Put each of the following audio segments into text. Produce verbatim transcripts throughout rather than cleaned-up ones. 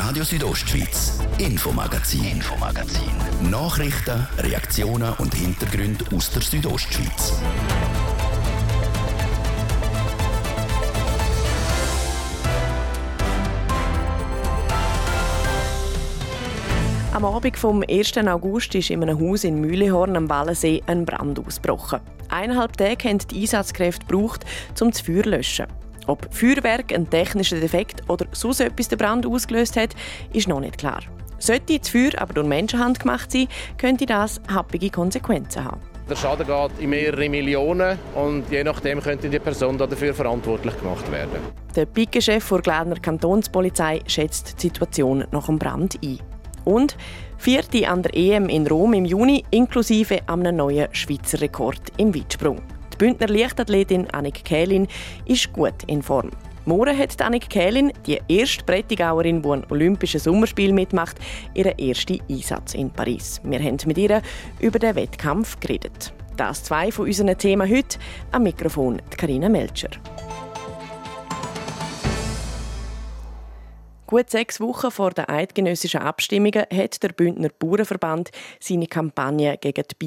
Radio Südostschweiz, Infomagazin. Infomagazin. Nachrichten, Reaktionen und Hintergründe aus der Südostschweiz. Am Abend vom ersten August ist in einem Haus in Mühlehorn am Wallensee ein Brand ausgebrochen. Eineinhalb Tage haben die Einsatzkräfte gebraucht, um das Feuer zu löschen. Ob Feuerwerk ein technischer Defekt oder sonst etwas den Brand ausgelöst hat, ist noch nicht klar. Sollte das Feuer aber durch Menschenhand gemacht sein, könnte das happige Konsequenzen haben. Der Schaden geht in mehrere Millionen und je nachdem könnte die Person dafür verantwortlich gemacht werden. Der Pike-Chef der Glarner Kantonspolizei schätzt die Situation nach dem Brand ein. Und vierte an der E M in Rom im Juni, inklusive einem neuen Schweizer Rekord im Weitsprung. Die Bündner Leichtathletin Annik Kählin ist gut in Form. Morgen hat Annik Kählin, die erste Prättigauerin, die an Olympischen Sommerspielen mitmacht, ihren ersten Einsatz in Paris. Wir haben mit ihr über den Wettkampf geredet. Das zwei von unseren Themen heute. Am Mikrofon Carina Melcher. Gut sechs Wochen vor den eidgenössischen Abstimmungen hat der Bündner Bauernverband seine Kampagne gegen die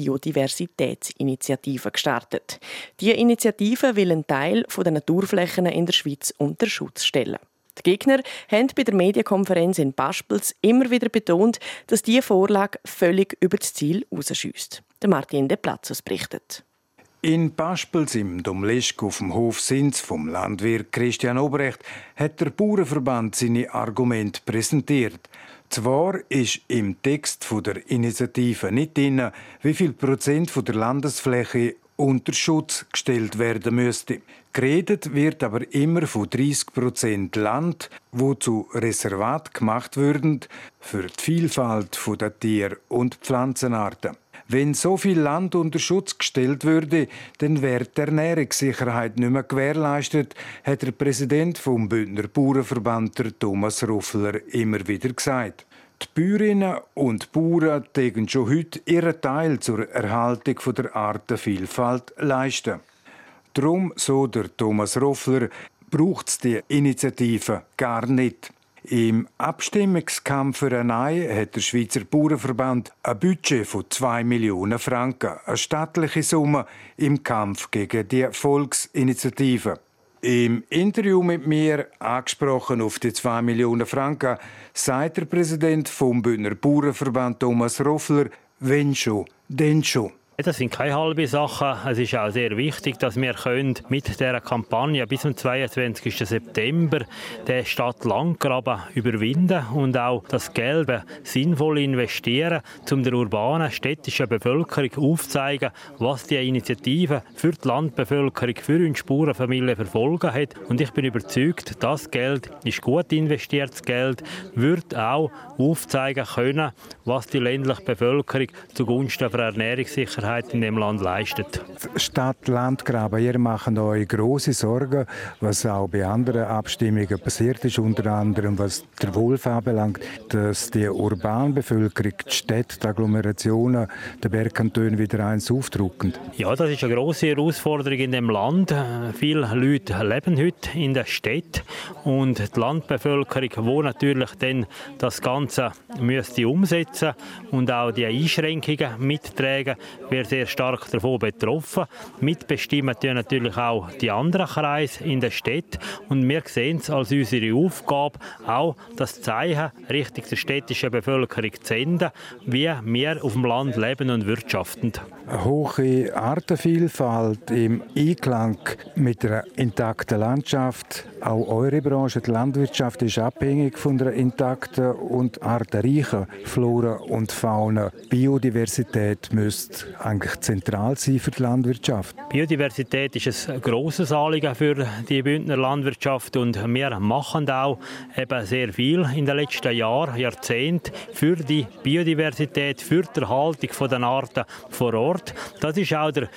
Biodiversitätsinitiative gestartet. Diese Initiative will einen Teil der Naturflächen in der Schweiz unter Schutz stellen. Die Gegner haben bei der Medienkonferenz in Paspels immer wieder betont, dass diese Vorlage völlig über das Ziel rausschiesst. Martin De Platzos berichtet. In Paspels im Domleschg auf dem Hof Sins vom Landwirt Christian Obrecht hat der Bauernverband seine Argumente präsentiert. Zwar ist im Text der Initiative nicht drin, wie viel Prozent der Landesfläche unter Schutz gestellt werden müsste. Geredet wird aber immer von dreissig Prozent Land, wo zu Reservat gemacht würden für die Vielfalt der Tier- und Pflanzenarten. Wenn so viel Land unter Schutz gestellt würde, dann wäre die Ernährungssicherheit nicht mehr gewährleistet, hat der Präsident vom Bündner Bauernverband Thomas Ruffler immer wieder gesagt. Die Bäuerinnen und Bauern tägen schon heute ihren Teil zur Erhaltung der Artenvielfalt leisten. Darum, so der Thomas Ruffler, braucht es die Initiative gar nicht. Im Abstimmungskampf für ein Nein hat der Schweizer Bauernverband ein Budget von zwei Millionen Franken, eine stattliche Summe im Kampf gegen die Volksinitiative. Im Interview mit mir, angesprochen auf die zwei Millionen Franken, sagt der Präsident vom Bündner Bauernverband Thomas Ruffler, wenn schon, denn schon. Das sind keine halben Sachen. Es ist auch sehr wichtig, dass wir mit dieser Kampagne bis zum zweiundzwanzigsten September den Stadt-Land-Graben überwinden und auch das Geld sinnvoll investieren, um der urbanen, städtischen Bevölkerung aufzuzeigen, was die Initiative für die Landbevölkerung, für unsere Bauernfamilien verfolgen hat. Und ich bin überzeugt, das Geld ist gut investiertes Geld, wird auch aufzeigen können, was die ländliche Bevölkerung zugunsten der Ernährungssicherheit in dem Land leistet. Stadt-Land-Graben, ihr macht euch grosse Sorgen, was auch bei anderen Abstimmungen passiert ist, unter anderem was der Wolf anbelangt, dass die urbane Bevölkerung, die Städte, die Agglomerationen, die Bergkantone wieder eins aufdrücken. Ja, das ist eine grosse Herausforderung in dem Land. Viele Leute leben heute in der Stadt und die Landbevölkerung, die natürlich dann das Ganze müsste umsetzen und auch die Einschränkungen mittragen, wäre sehr stark davon betroffen. Mitbestimmen tun natürlich auch die anderen Kreise in der Stadt. Und wir sehen es als unsere Aufgabe, auch das Zeichen Richtung der städtischen Bevölkerung zu senden, wie wir auf dem Land leben und wirtschaften. Eine hohe Artenvielfalt im Einklang mit einer intakten Landschaft. Auch eure Branche, die Landwirtschaft, ist abhängig von einer intakten und artenreichen Flora und Fauna. Biodiversität müsste eigentlich zentral sein für die Landwirtschaft. Biodiversität ist ein grosses Anliegen für die Bündner Landwirtschaft und wir machen auch eben sehr viel in den letzten Jahren, Jahrzehnten für die Biodiversität, für die Erhaltung der Arten vor Ort. Das ist auch der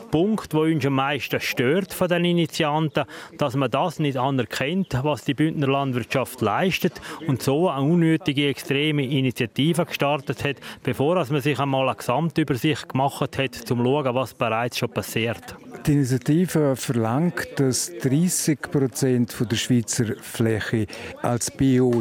Punkt, der uns am meisten stört von den Initianten, dass man das nicht anerkennt, was die Bündner Landwirtschaft leistet und so eine unnötige, extreme Initiative gestartet hat, bevor man sich einmal eine Gesamtübersicht gemacht hat, um zu schauen, was bereits schon passiert. Die Initiative verlangt, dass dreissig Prozent der Schweizer Fläche als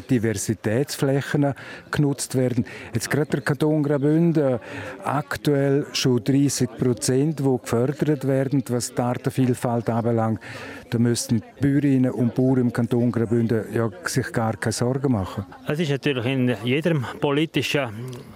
Biodiversitätsflächen genutzt werden. Jetzt gerade der Kanton Graubünden aktuell schon dreissig Prozent, die gefördert werden, was die Artenvielfalt anbelangt. Da müssten die Bäuerinnen und Bauern im Kanton Graubünden ja sich gar keine Sorgen machen. Es ist natürlich in jedem politischen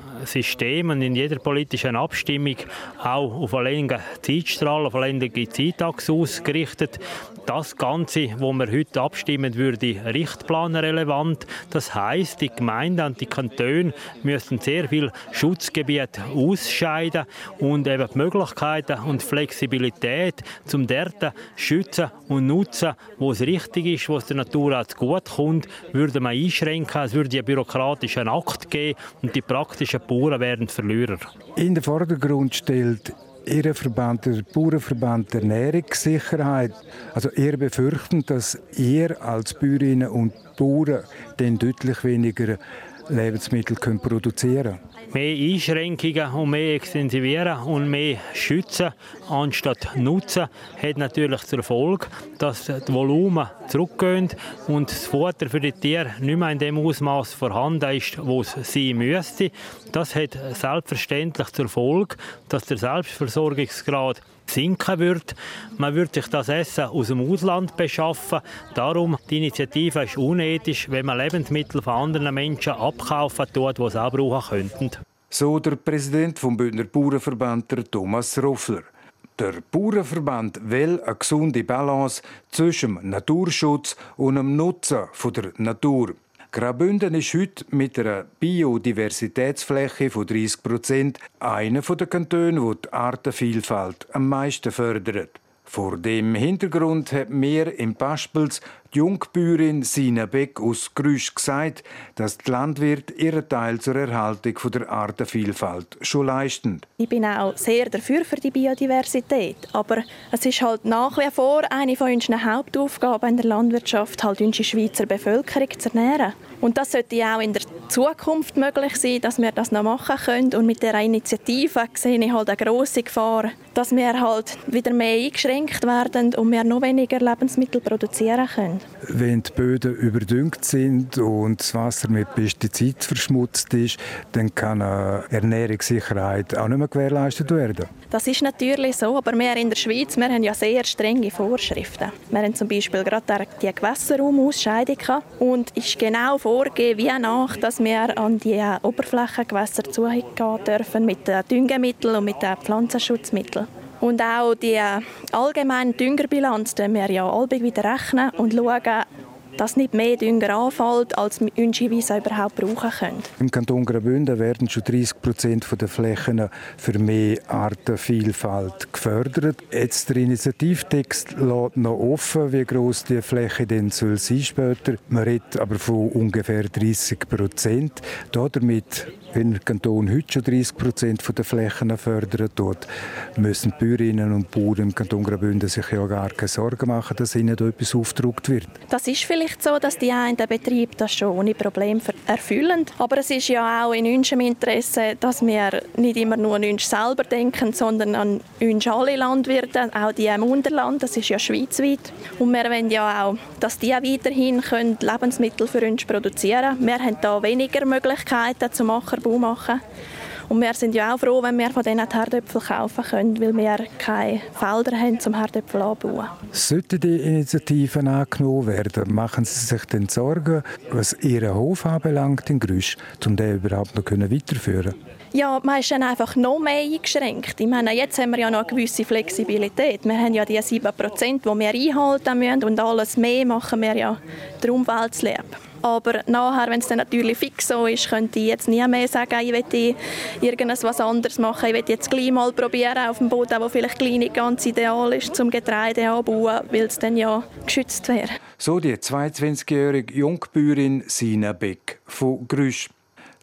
System und in jeder politischen Abstimmung auch auf einen längeren Zeitstrahl, auf eine längere Zeitachse ausgerichtet. Das Ganze, wo wir heute abstimmen, würde richtplanrelevant. Das heisst, die Gemeinden und die Kantone müssen sehr viel Schutzgebiete ausscheiden und eben die Möglichkeiten und Flexibilität, um dort schützen und nutzen, wo es richtig ist, wo es der Natur auch gut kommt, würde man einschränken. Es würde einen bürokratischen Akt geben und die praktischen Bauern werden Verlierer. In den Vordergrund stellt Ihr Verband, der Bauernverband der Ernährungssicherheit. Also ihr befürchtet, dass ihr als Bäuerinnen und Bauern dann deutlich weniger Lebensmittel könnt produzieren könnt. Mehr Einschränkungen und mehr extensivieren und mehr schützen anstatt nutzen hat natürlich zur Folge, dass das Volumen zurückgehen und das Futter für die Tiere nicht mehr in dem Ausmaß vorhanden ist, wo es sein müsste. Das hat selbstverständlich zur Folge, dass der Selbstversorgungsgrad sinken wird. Man würde sich das Essen aus dem Ausland beschaffen. Darum, die Initiative ist unethisch, wenn man Lebensmittel von anderen Menschen abkaufen tut, die es auch brauchen könnten. So der Präsident vom Bündner Bauernverband, der Thomas Roffler. Der Bauernverband will eine gesunde Balance zwischen dem Naturschutz und dem Nutzen der Natur. Graubünden ist heute mit einer Biodiversitätsfläche von dreissig Prozent einer der Kantone, die die Artenvielfalt am meisten fördert. Vor dem Hintergrund hat mir im Paspels die Jungbäuerin Sina Beck aus Grüsch gesagt, dass die Landwirte ihren Teil zur Erhaltung der Artenvielfalt schon leisten. Ich bin auch sehr dafür für die Biodiversität, aber es ist halt nach wie vor eine von unseren Hauptaufgaben in der Landwirtschaft, halt unsere Schweizer Bevölkerung zu ernähren. Und das sollte auch in der Zukunft möglich sein, dass wir das noch machen können. Und mit dieser Initiative sehe ich halt eine grosse Gefahr, dass wir halt wieder mehr eingeschränkt werden und wir noch weniger Lebensmittel produzieren können. Wenn die Böden überdüngt sind und das Wasser mit Pestiziden verschmutzt ist, dann kann eine Ernährungssicherheit auch nicht mehr gewährleistet werden. Das ist natürlich so, aber wir in der Schweiz wir haben ja sehr strenge Vorschriften. Wir haben zum Beispiel gerade die Gewässerraumausscheidung und ist genau vorgegeben, wie nach, dass wir an die Oberflächengewässer zugehen dürfen mit den Düngemitteln und mit den Pflanzenschutzmitteln. Und auch die allgemeine Düngerbilanz rechnen wir ja allbig wieder rechnen und schauen, dass nicht mehr Dünger anfällt, als wir üblicherweise überhaupt brauchen können. Im Kanton Graubünden werden schon dreissig Prozent der Flächen für mehr Artenvielfalt gefördert. Jetzt der Initiativtext lässt noch offen, wie gross die Fläche denn soll sein später. Man redet aber von ungefähr dreissig Prozent. Damit, wenn der Kanton heute schon dreissig Prozent der Flächen fördern tut, müssen die Bäuerinnen und Bauern im Kanton Graubünden sich ja gar keine Sorgen machen, dass ihnen da etwas aufgedruckt wird. Das ist vielleicht so, dass die einen Betriebe das schon ohne Probleme erfüllen. Aber es ist ja auch in unserem Interesse, dass wir nicht immer nur an uns selber denken, sondern an uns alle Landwirte, auch die im Unterland, das ist ja schweizweit. Und wir wollen ja auch, dass die weiterhin können Lebensmittel für uns produzieren können. Wir haben da weniger Möglichkeiten zum Ackerbau machen. Und wir sind ja auch froh, wenn wir von diesen Herdöpfeln kaufen können, weil wir keine Felder haben, um Herdöpfel anzubauen. Sollten die Initiativen angenommen werden, machen Sie sich denn Sorgen, was Ihren Hof anbelangt in Grüsch, um den überhaupt noch weiterführen können? Ja, man ist dann einfach noch mehr eingeschränkt. Ich meine, jetzt haben wir ja noch eine gewisse Flexibilität. Wir haben ja die sieben Prozent, die wir einhalten müssen und alles mehr machen wir ja der Umwelt zu lieb. Aber nachher, wenn es dann natürlich fix so ist, könnte ich jetzt nie mehr sagen, ich möchte irgendetwas anderes machen. Ich möchte jetzt gleich mal probieren auf dem Boden, wo vielleicht gleich nicht ganz ideal ist, zum Getreide anbauen, weil es dann ja geschützt wäre. So die zweiundzwanzigjährige Jungbäuerin Sina Beck von Grüsch.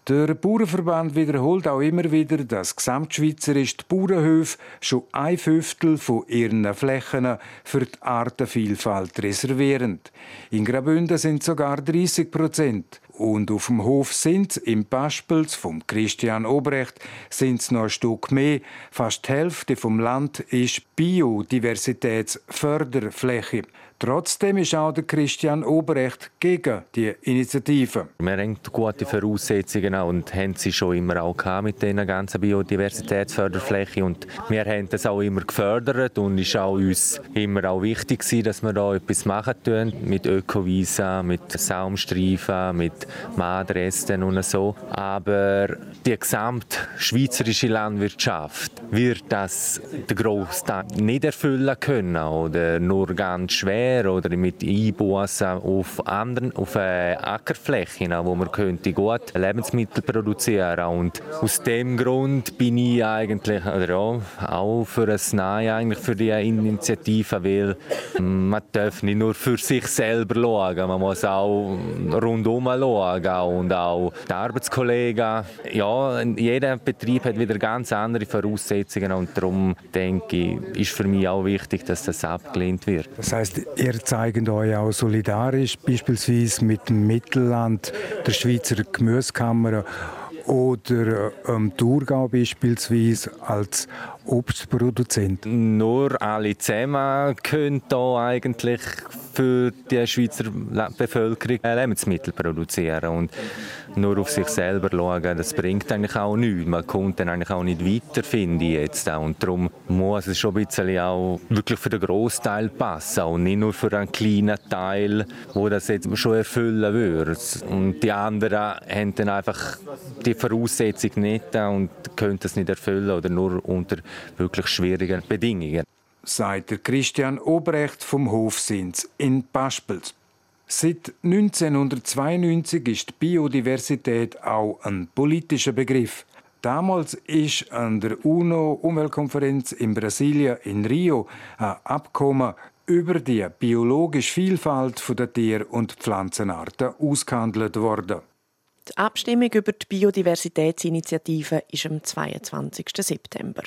Der Bauernverband wiederholt auch immer wieder, dass gesamtschweizerisch die Bauernhöfe schon ein Fünftel von ihren Flächen für die Artenvielfalt reservieren. In Graubünden sind sogar dreißig Prozent. Und auf dem Hof Sinz im Paspels vom Christian Obrecht sind es noch ein Stück mehr. Fast die Hälfte vom Land ist Biodiversitätsförderfläche. Trotzdem ist auch der Christian Obrecht gegen die Initiative. Wir haben gute Voraussetzungen und haben sie schon immer auch gehabt mit dieser ganzen Biodiversitätsförderfläche. Und wir haben das auch immer gefördert und es war uns immer auch wichtig, dass wir da etwas machen tun. Mit Ökovisa, mit Saumstreifen, mit Madresten und so. Aber die gesamtschweizerische Landwirtschaft wird das den Grossteil nicht erfüllen können oder nur ganz schwer oder mit Einbußen auf anderen auf Ackerflächen, wo man könnte gut Lebensmittel produzieren. Und aus dem Grund bin ich eigentlich oder ja, auch für ein Nein eigentlich für die Initiative, weil man darf nicht nur für sich selber schauen, man muss auch rundum schauen und auch die Arbeitskollegen. Ja, jeder Betrieb hat wieder ganz andere Voraussetzungen und darum denke ich, ist für mich auch wichtig, dass das abgelehnt wird. Das heisst, ihr zeigt euch auch solidarisch, beispielsweise mit dem Mittelland, der Schweizer Gemüsekammer oder ähm, Thurgau beispielsweise als Obstproduzent. Nur alle zusammen können da eigentlich für die Schweizer Bevölkerung Lebensmittel produzieren und nur auf sich selber schauen, das bringt eigentlich auch nichts. Man kommt dann eigentlich auch nicht weiter, finde ich jetzt auch. Und darum muss es schon ein bisschen auch wirklich für den Grossteil passen und nicht nur für einen kleinen Teil, wo das jetzt schon erfüllen würde. Und die anderen haben dann einfach die Voraussetzung nicht und können das nicht erfüllen oder nur unter wirklich schwierigen Bedingungen. Sagt der Christian Obrecht vom Hof Sinz in Paspels. Seit neunzehnhundertzweiundneunzig ist die Biodiversität auch ein politischer Begriff. Damals ist an der UNO-Umweltkonferenz in Brasilien in Rio ein Abkommen über die biologische Vielfalt der Tier- und Pflanzenarten ausgehandelt worden. Die Abstimmung über die Biodiversitätsinitiative ist am zweiundzwanzigsten September.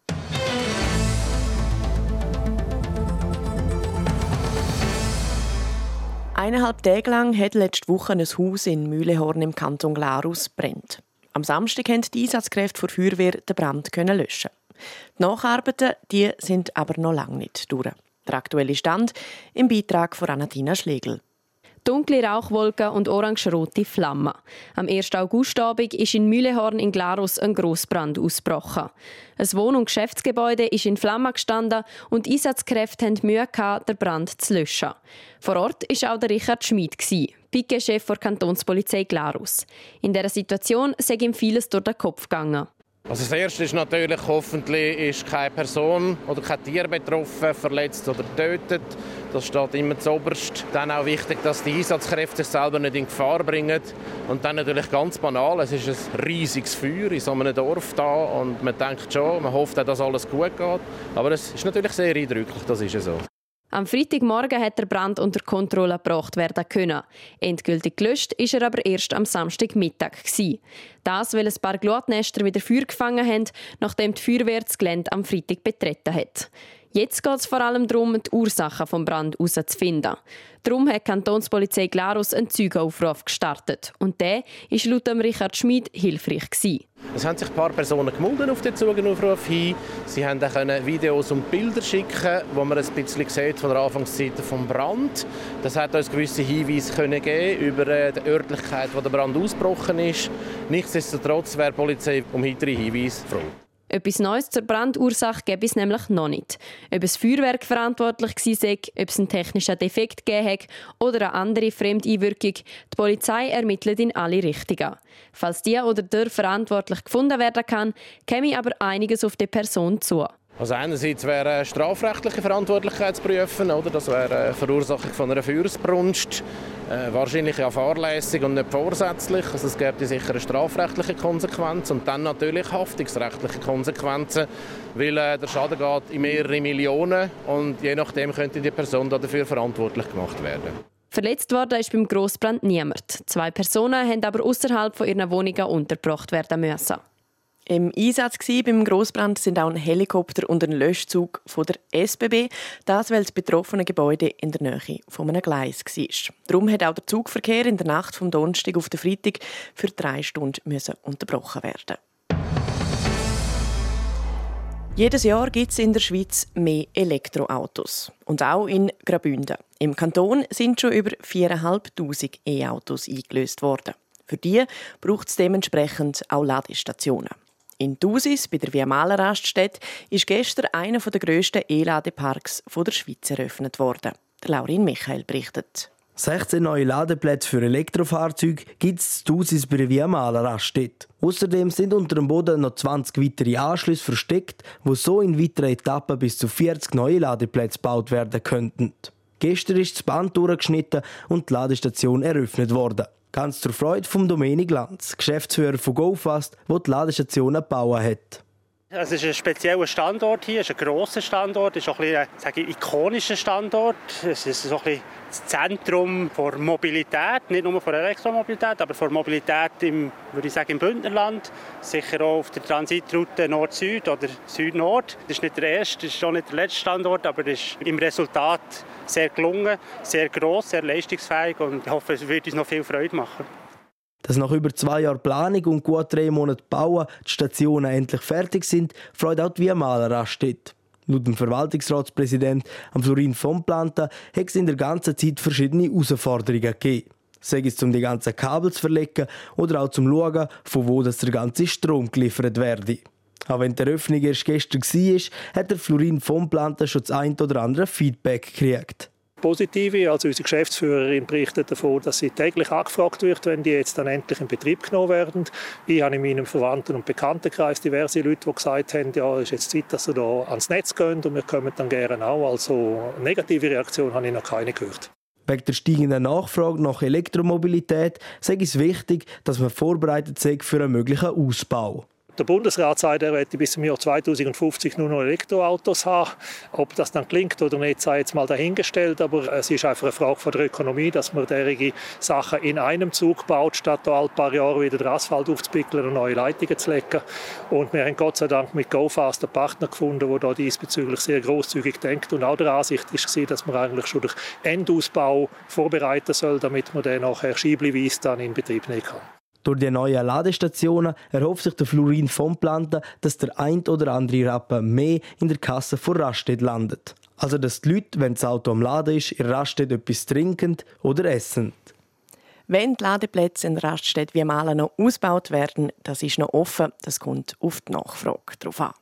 Eineinhalb Tage lang hat letzte Woche ein Haus in Mühlehorn im Kanton Glarus brennt. Am Samstag konnten die Einsatzkräfte der Feuerwehr den Brand löschen. Die Nacharbeiten die sind aber noch lange nicht durch. Der aktuelle Stand im Beitrag von Anatina Schlegel. Dunkle Rauchwolken und orange-rote Flammen. Am ersten Augustabend ist in Mühlehorn in Glarus ein Grossbrand ausgebrochen. Ein Wohn- und Geschäftsgebäude ist in Flammen gestanden und die Einsatzkräfte hatten Mühe, den Brand zu löschen. Vor Ort war auch der Richard Schmid, Piquet-Chef der Kantonspolizei Glarus. In dieser Situation sei ihm vieles durch den Kopf gegangen. Also das Erste ist natürlich, hoffentlich ist keine Person oder kein Tier betroffen, verletzt oder getötet. Das steht immer zuoberst. Dann auch wichtig, dass die Einsatzkräfte sich selber nicht in Gefahr bringen. Und dann natürlich ganz banal, es ist ein riesiges Feuer in so einem Dorf da und man denkt schon, man hofft auch, dass alles gut geht. Aber es ist natürlich sehr eindrücklich, das ist so. Am Freitagmorgen hat der Brand unter Kontrolle gebracht werden können. Endgültig gelöscht ist er aber erst am Samstagmittag. Das, weil ein paar Glutnester wieder Feuer gefangen haben, nachdem die Feuerwehr das Gelände am Freitag betreten hat. Jetzt geht es vor allem darum, die Ursachen des Brands herauszufinden. Darum hat die Kantonspolizei Glarus einen Zeugenaufruf gestartet. Und der war laut Richard Schmid hilfreich gewesen. Es haben sich ein paar Personen gemeldet auf den Zeugenaufruf hin. Sie haben dann Videos und Bilder schicken, wo man ein bisschen sieht von der Anfangszeit des Brands. Das hat uns gewisse Hinweise können geben über die Örtlichkeit, wo der Brand ausgebrochen ist. Nichtsdestotrotz wäre die Polizei um weitere Hinweise froh. Etwas Neues zur Brandursache gäbe es nämlich noch nicht. Ob es Feuerwerk verantwortlich war, ob es einen technischen Defekt gegeben hat oder eine andere Fremdeinwirkung, die Polizei ermittelt in alle Richtungen. Falls die oder der verantwortlich gefunden werden kann, käme aber einiges auf die Person zu. Also einerseits wäre strafrechtliche Verantwortlichkeit zu prüfen, oder? Das wäre eine Verursachung von einer Feuersbrunst, äh, wahrscheinlich ja fahrlässig und nicht vorsätzlich. Also es gäbe sicher eine strafrechtliche Konsequenz und dann natürlich haftungsrechtliche Konsequenzen, weil äh, der Schaden geht in mehrere Millionen und je nachdem könnte die Person dafür verantwortlich gemacht werden. Verletzt worden ist beim Grossbrand niemand. Zwei Personen haben aber außerhalb von ihren Wohnungen untergebracht werden müssen. Im Einsatz beim Grossbrand sind auch ein Helikopter und ein Löschzug von der S B B. Das, weil das betroffene Gebäude in der Nähe von einem Gleis war. Darum hat auch der Zugverkehr in der Nacht vom Donnerstag auf den Freitag für drei Stunden müssen unterbrochen werden. Jedes Jahr gibt es in der Schweiz mehr Elektroautos. Und auch in Graubünden. Im Kanton sind schon über viertausendfünfhundert E-Autos eingelöst worden. Für die braucht es dementsprechend auch Ladestationen. In Thusis, bei der Viamala-Raststätte, ist gestern einer der grössten E-Ladeparks der Schweiz eröffnet worden. Laurin Michael berichtet. sechzehn neue Ladeplätze für Elektrofahrzeuge gibt es in Thusis bei der Viamala-Raststätte. Außerdem sind unter dem Boden noch zwanzig weitere Anschlüsse versteckt, wo so in weiteren Etappen bis zu vierzig neue Ladeplätze gebaut werden könnten. Gestern ist das Band durchgeschnitten und die Ladestation eröffnet worden. Ganz zur Freude von Domenic Lanz, Geschäftsführer von GoFast, der die Ladestation gebaut hat. Es ist ein spezieller Standort hier, es ist ein grosser Standort, es ist auch ein, bisschen, sage ich, ikonischer Standort. Es ist so ein bisschen das Zentrum der Mobilität, nicht nur der Elektromobilität, aber der Mobilität im, würde ich sagen, im Bündnerland. Sicher auch auf der Transitroute Nord-Süd oder Süd-Nord. Das ist nicht der erste, das ist auch nicht der letzte Standort, aber es ist im Resultat sehr gelungen, sehr gross, sehr leistungsfähig und ich hoffe, es wird uns noch viel Freude machen. Dass nach über zwei Jahren Planung und gut drei Monaten Bauen die Stationen endlich fertig sind, freut auch die Viamala-Raststätte. Laut dem Verwaltungsratspräsident Florin von Planta hat es in der ganzen Zeit verschiedene Herausforderungen gegeben. Sei es um die ganzen Kabel zu verlegen oder auch zum Schauen, von wo das der ganze Strom geliefert werde. Auch wenn die Eröffnung erst gestern war, hat der Florin von Planta schon das ein oder andere Feedback gekriegt. Positive. Also unsere Geschäftsführerin berichtet davon, dass sie täglich angefragt wird, wenn die jetzt dann endlich in Betrieb genommen werden. Ich habe in meinem Verwandten- und Bekanntenkreis diverse Leute, die gesagt haben, ja, es ist jetzt Zeit, dass sie da ans Netz gehen und wir kommen dann gerne auch. Also negative Reaktion habe ich noch keine gehört. Wegen der steigenden Nachfrage nach Elektromobilität sei es wichtig, dass man vorbereitet sei für einen möglichen Ausbau. Der Bundesrat sagt, er möchte bis zum Jahr zweitausendfünfzig nur noch Elektroautos haben. Ob das dann klingt oder nicht, sei jetzt mal dahingestellt. Aber es ist einfach eine Frage von der Ökonomie, dass man derige Sachen in einem Zug baut, statt da alle paar Jahre wieder den Asphalt aufzupickeln und neue Leitungen zu legen. Und wir haben Gott sei Dank mit GoFast einen Partner gefunden, der da diesbezüglich sehr grosszügig denkt und auch der Ansicht war, dass man eigentlich schon den Endausbau vorbereiten soll, damit man den nachher scheibleweise dann in Betrieb nehmen kann. Durch die neuen Ladestationen erhofft sich der Florin von Planta, dass der ein oder andere Rappen mehr in der Kasse von Raststätte landet. Also dass die Leute, wenn das Auto am Laden ist, in Raststätte etwas trinken oder essen. Wenn die Ladeplätze in Raststätte Viamala noch ausgebaut werden, das ist noch offen. Das kommt auf die Nachfrage drauf an.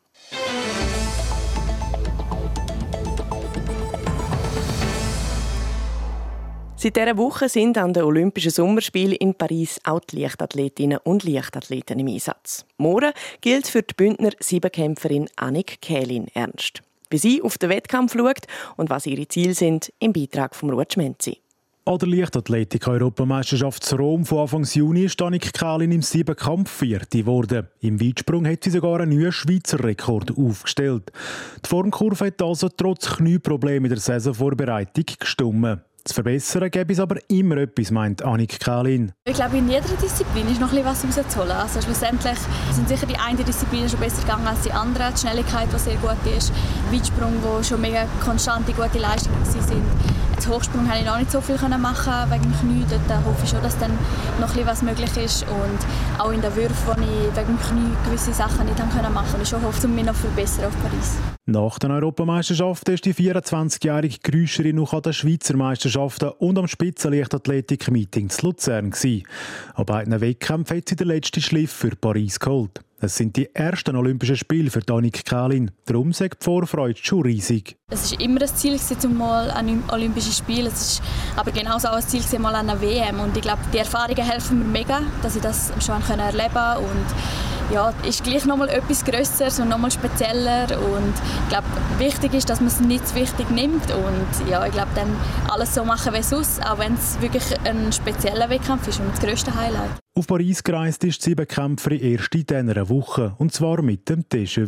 Seit dieser Woche sind an den Olympischen Sommerspielen in Paris auch die Leichtathletinnen und Leichtathleten im Einsatz. Morgen gilt für die Bündner Siebenkämpferin Annik Kählin ernst. Wie sie auf den Wettkampf schaut und was ihre Ziele sind, im Beitrag von Ruud Schmenzi. An der Leichtathletik-Europameisterschaft zu Rom von Anfang Juni ist Annik Kählin im Siebenkampf Vierte geworden. Im Weitsprung hat sie sogar einen neuen Schweizer Rekord aufgestellt. Die Formkurve hat also trotz Knieproblemen in der Saisonvorbereitung gestimmt. Zu verbessern gäbe es aber immer etwas, meint Annik Kählin. Ich glaube, in jeder Disziplin ist noch etwas rauszuholen. Also schlussendlich sind sicher die eine Disziplin schon besser gegangen als die andere. Die Schnelligkeit, die sehr gut ist. Weitsprung, wo schon mega konstante, gute Leistungen waren. Als Hochsprung konnte ich noch nicht so viel machen wegen dem Knie. Dort hoffe ich schon, dass dann noch etwas möglich ist. Und auch in den Würfen, wo ich wegen dem Knie gewisse Sachen nicht machen konnte. Ich hoffe, um mich noch verbessern auf Paris. Nach den Europameisterschaften ist die vierundzwanzigjährige Grüscherin noch an den Schweizer Meisterschaften und am Spitzenleichtathletik-Meeting zu Luzern gewesen. An beiden Wettkämpfen hat sie den letzten Schliff für Paris geholt. Es sind die ersten Olympischen Spiele für Annik Kählin. Darum sagt die Vorfreude schon riesig. Es war immer ein Ziel, um mal an Olympische Spiele. Es war aber genauso auch ein Ziel, mal an einer W M. Und ich glaube, die Erfahrungen helfen mir mega, dass ich das schon erleben konnte. Und ja, ist gleich noch mal etwas Grösseres und noch mal spezieller. Und ich glaube, wichtig ist, dass man es nicht zu wichtig nimmt. Und ja, ich glaube, dann alles so machen wie sonst, auch wenn es wirklich ein spezieller Wettkampf ist und das grösste Highlight. Auf Paris gereist ist die Siebenkämpferin erst in dieser Woche, und zwar mit dem T G V.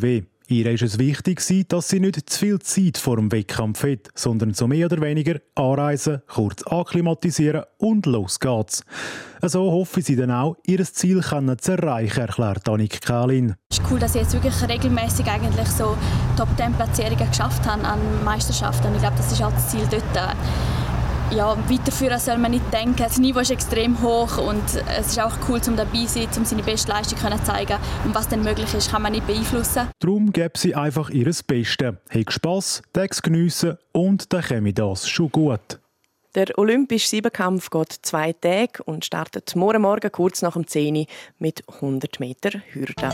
Ihr ist es wichtig, dass sie nicht zu viel Zeit vor dem Wettkampf hat, sondern so mehr oder weniger anreisen, kurz akklimatisieren und los geht's. So hoffe sie dann auch, ihr Ziel zu erreichen, erklärt Annik Kählin. Es ist cool, dass ich jetzt wirklich regelmäßig eigentlich so Top-Ten-Platzierungen geschafft habe an Meisterschaften. Ich glaube, das ist auch das Ziel dort. Ja, weiterführen soll man nicht denken. Das Niveau ist extrem hoch und es ist auch cool, um dabei zu sein, um seine beste Leistung zu zeigen. Und was dann möglich ist, kann man nicht beeinflussen. Darum gebe sie einfach ihr Bestes. Hat Spass, Tags geniessen und dann käme das schon gut. Der olympische Siebenkampf geht zwei Tage und startet morgen Morgen kurz nach dem zehn Uhr mit hundert Meter Hürde.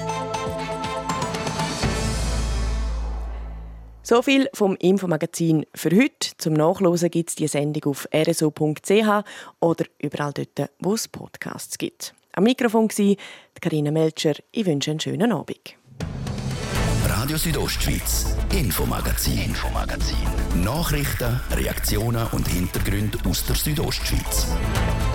So viel vom Infomagazin für heute. Zum Nachlesen gibt es die Sendung auf r s o punkt c h oder überall dort, wo es Podcasts gibt. Am Mikrofon war Carina Melcher. Ich wünsche einen schönen Abend. Radio Südostschweiz, Infomagazin. Infomagazin. Nachrichten, Reaktionen und Hintergründe aus der Südostschweiz.